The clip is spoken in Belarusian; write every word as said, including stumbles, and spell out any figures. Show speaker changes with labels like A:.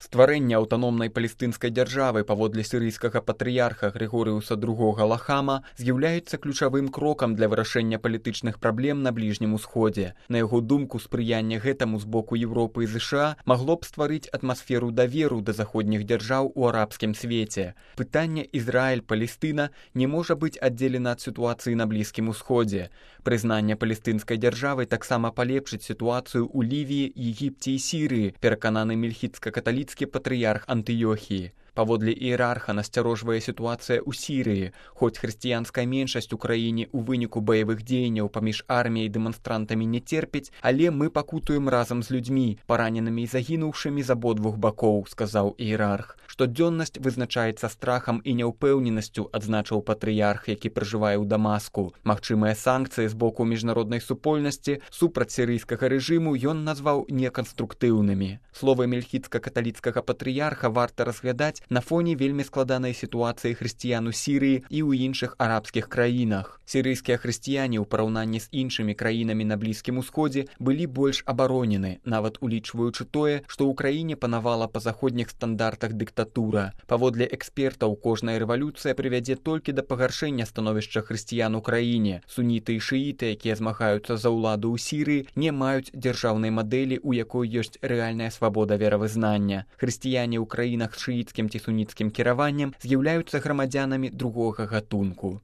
A: Стварэнне аўтаномнай палестынскай дзяржавы паводле сірыйскага патрыярха Григорыуса другога Лахама з'яўляецца ключавым крокам для вырашэння палітычных праблем на Бліжнім Усходзе. На яго думку, спрыянне гэтаму з боку Еўропы і ЗША магло б стварыць атмасферу даверу да заходніх дзяржаў у арабскім свеце. Пытанне Ізраіль-Палестына не можа быць аддзелена ад сітуацыі на Блізкім Усходзе. Прызнанне палестынскай дзяржавы таксама палепшыць сітуацыю ў Лівіі, Егіпце і Сірыі, перакананы мельхіцка-каталіцкі патрыярх Антыёхіі. Паводле іерарха насцярожвае сітуацыя ў Сірыі. Хоць хрысціянская меншасць у краіне ў выніку баявых дзеянняў паміж арміяй і дэманстрантамі не церпіць, але мы пакутуем разам з людзьмі, параненымі і загінуўшымі з абодвух бакоў, сказаў іерарх. Штодзённасць вызначаецца страхам і няўпэўненасцю, адзначыў патрыярх, які пражывае ў Дамаску. Магчымыя санкцыі з боку міжнароднай супольнасці супраць сірыйскага рэжыму ён назваў неканструктыўнымі. Словы мельхіцка-каталіцкага патрыярха варта разглядаць на фоне вельмі складанай сітуацыі хрысціян у Сірыі і ў іншых арабскіх краінах. Сірыйскія хрысціяне ў параўнанні з іншымі краінамі на Блізкім Усходзе былі больш абаронены, нават улічваючы тое, што ў краіне панавала па заходніх стандартах дыктатура. Паводле экспертаў, кожная рэвалюцыя прывядзе толькі да пагаршэння становішча хрысціян у краіне. Суніты і шыіты, якія змагаюцца за ўладу ў Сірыі, не маюць дзяржаўнай мадэлі, у якой ёсць рэальная свабода веравызнання. Хрысціяне ў краінах з шыіцкім ці суніцкім кіраваннем з'яўляюцца грамадзянамі другога гатунку.